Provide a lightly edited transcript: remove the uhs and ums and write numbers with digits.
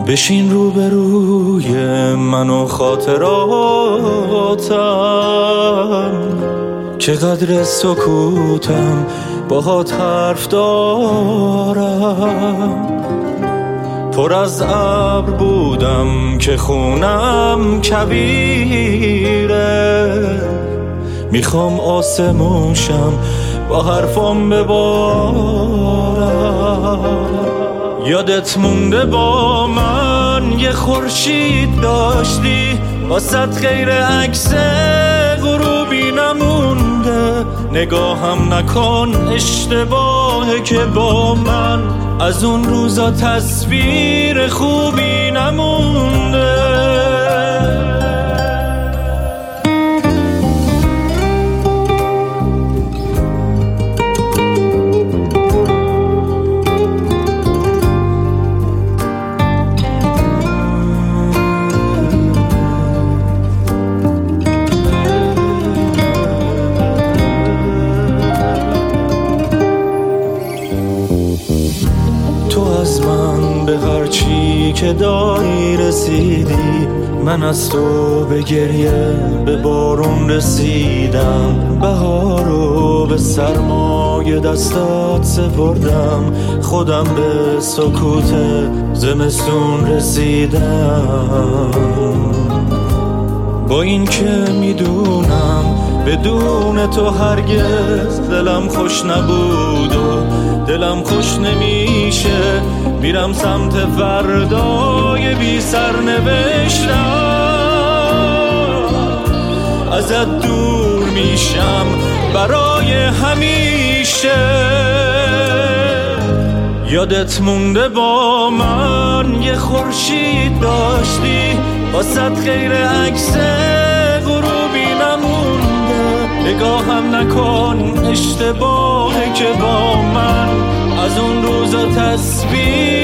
بشین روبروی من و خاطراتم که قدر سکوتم باهات حرف دارم. پر از ابر بودم که خونم کویره، میخوام آسمونشم با حرفام ببارم. یادت مونده با من یه خورشید داشتی، واسط غیر عکس غروبی نمونده. نگاهم نکن اشتباهه که با من از اون روزا تصویر خوبی نمونده. تو از من به هر چی که داری رسیدی، من از تو به گریه به بارون رسیدم. بهارو به سرمای دستات سپردم، خودم به سکوت زمستون رسیدم. با این که میدونم بدون تو هرگز دلم خوش نبود و دلم خوش نمیشه، میرم سمت فردای بی سرنوشتم. ازت دور میشم برای همیشه. یادت مونده با من یه خورشید داشتی، واسط غیر عکس غروبی نمونده. نگاهم نکن اشتباهه که با من از اون روزا تصویر